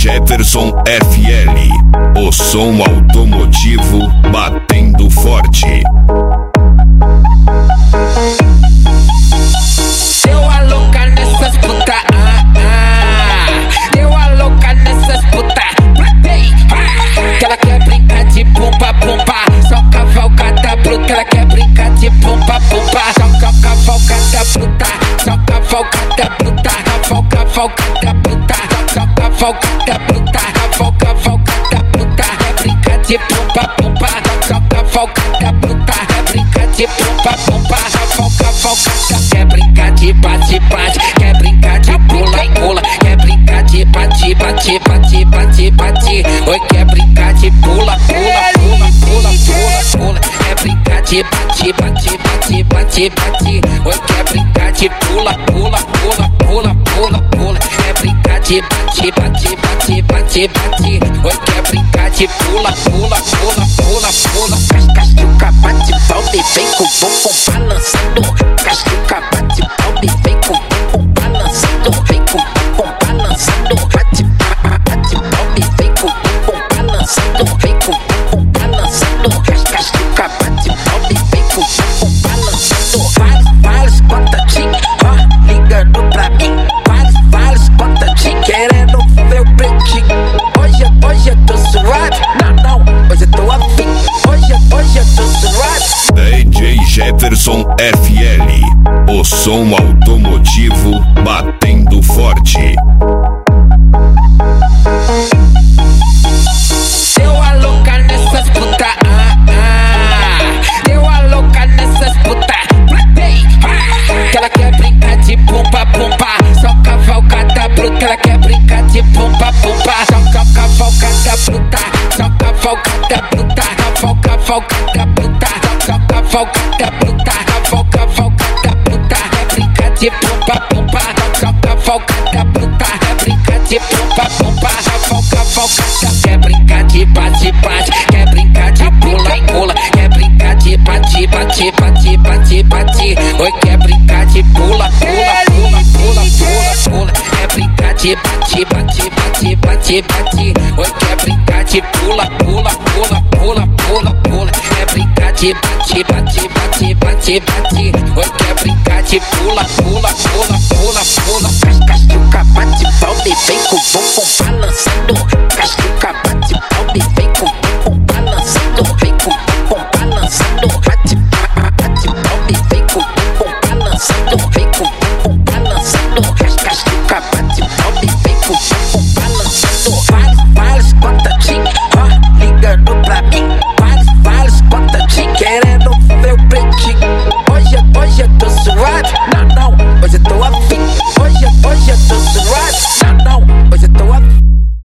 Jefferson FL, o som automotivo batendo forte. Deu a louca nessas puta, deu a louca nessas puta. Que ela quer brincar de pumpa, pumpa. Só cavalgada bruta, ela quer brincar de pumpa, pumpa. Só cavalgada bruta, só cavalgada bruta. Cavalgada bruta, só cavalgada bruta. Cavalgada bruta, quer brincar de pumpa, pumpa. Só cavalgada bruta, quer brincar de pumpa, pumpa. Cavalgada, quer brincar de bate, bate. Quer brincar de pula, pula. Quer brincar de bate, bate, bate, bate, bate. Oi, quer brincar de pula, pula, pula, pula, pula, pula. Quer brincar de bate, bate, bate, bate, bate. Oi, quer brincar de pula, pula, pula, pula, pula, pula. Quer brincar de bate, bate, bate, bate, bate. Oi, quer brincar de pula, pula, pula, pula, pula. Cascuca, bate, palme, vem com o bumbum balançando. Cascuca, bate, palme, vem com o bumbum balançando. Vem com o bumbum balançando. Bate, bate, palme, vem com o bumbum balançando. Vem com o bumbum balançando. Cascuca, bate, palme, vem com o bumbum balançando. Vários contatinhos, ó, ligando pra mim. Vários contatinhos, querendo ver o pretinho. Hoje eu tô suave, não, hoje eu tô afim. Hoje eu tô suave. DJ Jefferson FL, o som automotivo batendo forte. Deu a louca nessas puta, deu a louca nessas puta. Que ela quer brincar de pumpa, pumpa. Só cavalgada bruta, ela quer brincar de pumpa, pumpa. Só cavalgada bruta, só cavalgada bruta. Cavalgada bruta, só cavalgada bruta. Cavalgada bruta, quer brincar de pumpa, pumpa. Só cavalgada bruta, quer brincar de pumpa, pumpa. Cavalgada, quer brincar de bate, bate. Quer brincar de pula, pula. Quer brincar de bate, bate, bate, bate, bate. Oi, quer brincar de pula, pula, pula, pula, pula, pula. Quer brincar de bate, bate, bate, bate, bate. Oi, quer brincar de pula, pula, pula, pula, pula, pula. Quer brincar de bate, bate, bate, bate, bate. Oi, quer brincar de pula, pula, pula, pula, pula. Cascuca, bate, palme, vem com o bumbum balançando. Cascuca, bate, palme, vem com o bumbum balançando. Vem com o bumbum balançando. Bate, bate, palme, vem com o bumbum balançando. Vem com o bumbum balançando. Cascuca, bate, palme, vem com o bumbum balançando. Vários contatinhos, ó, ligando pra mim. Vários contatinhos, querendo ver o pretinho. Hoje eu tô